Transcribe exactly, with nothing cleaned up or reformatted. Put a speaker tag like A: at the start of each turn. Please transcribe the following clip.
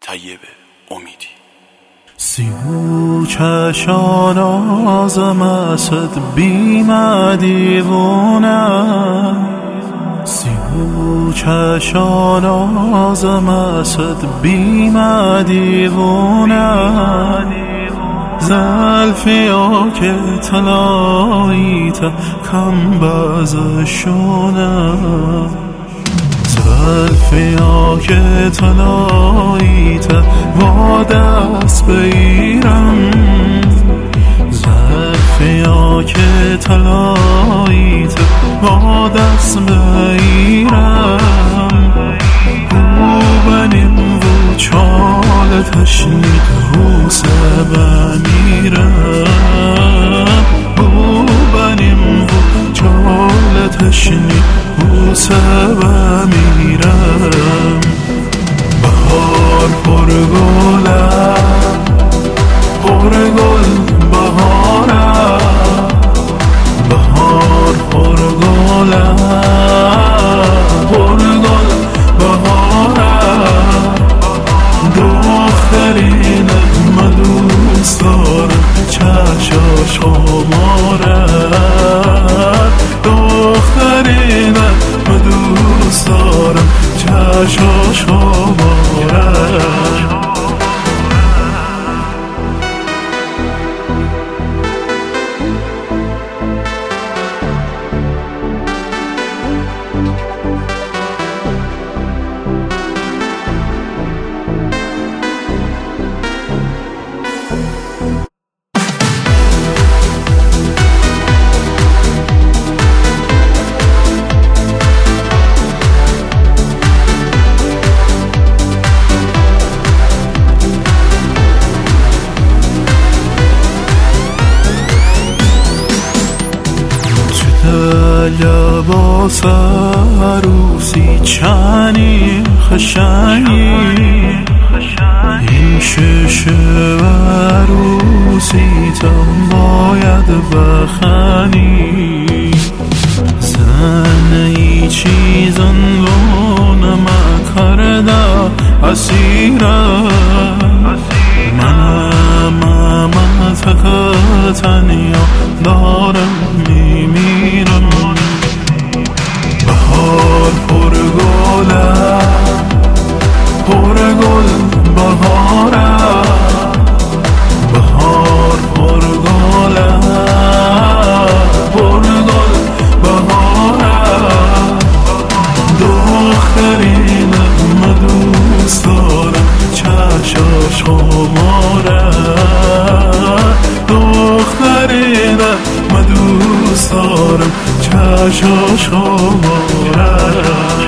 A: طیب امیدی.
B: سیو چشان آزم اسد بیم دیوونم، سیو چشان آزم اسد بیم دیوونم، زلفیا که طلاییت کم بازشونم، زلفیا که طلاییت با دست بگیرم، زلفیا که طلاییت با دست بگیرم، او بنیم و چال تشنید رو سبا میرم، او بنیم و چال تشنید رو سبا میرم. بهار پر گلم، پر گل بهارم، بهار پر گلم، پر گل بهارم، دخترینم من دوست دارم چشاش خمارم، دخترینم من دوست دارم چشاش خمارم. لباس عروسی چنی خشنی، این شش عروسی تم باید بخنی، زن ای چیزن رو نمک کرده اسیرم، منم من تنیا دارم میمیرم. بهار پر گلم، پر گل بهارم، بهار پر گلم، پر گل بهارم، دخترینم من دوست دارم چشاش خمارم، دخترینم من دوست دارم چشاش خمارم.